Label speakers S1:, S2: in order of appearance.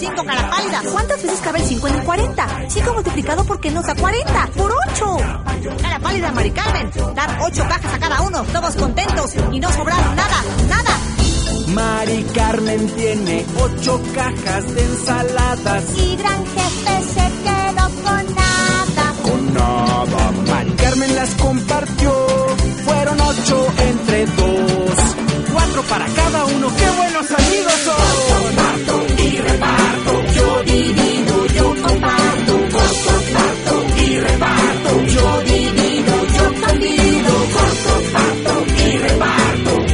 S1: 5, cara pálida.
S2: ¿Cuántas veces cabe el 5 en el 40? 5 multiplicado por qué nos da 40. ¡Por 8!
S1: Cara pálida, Mari Carmen. Dar 8 cajas a cada uno, todos contentos y no sobraron nada, nada.
S3: Mari Carmen tiene 8 cajas de ensaladas.
S4: Y Gran Jefe se quedó con nada.